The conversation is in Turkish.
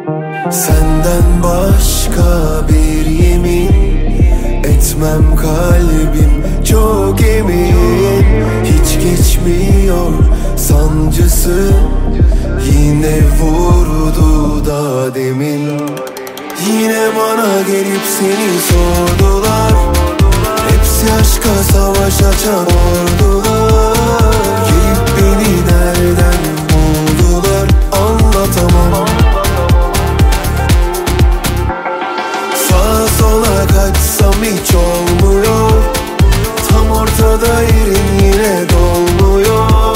Senden başka bir yemin etmem, kalbim çok emin. Hiç geçmiyor sancısı, yine vurdu da demin. Yine bana gelip seni sordular, hepsi aşka savaş açan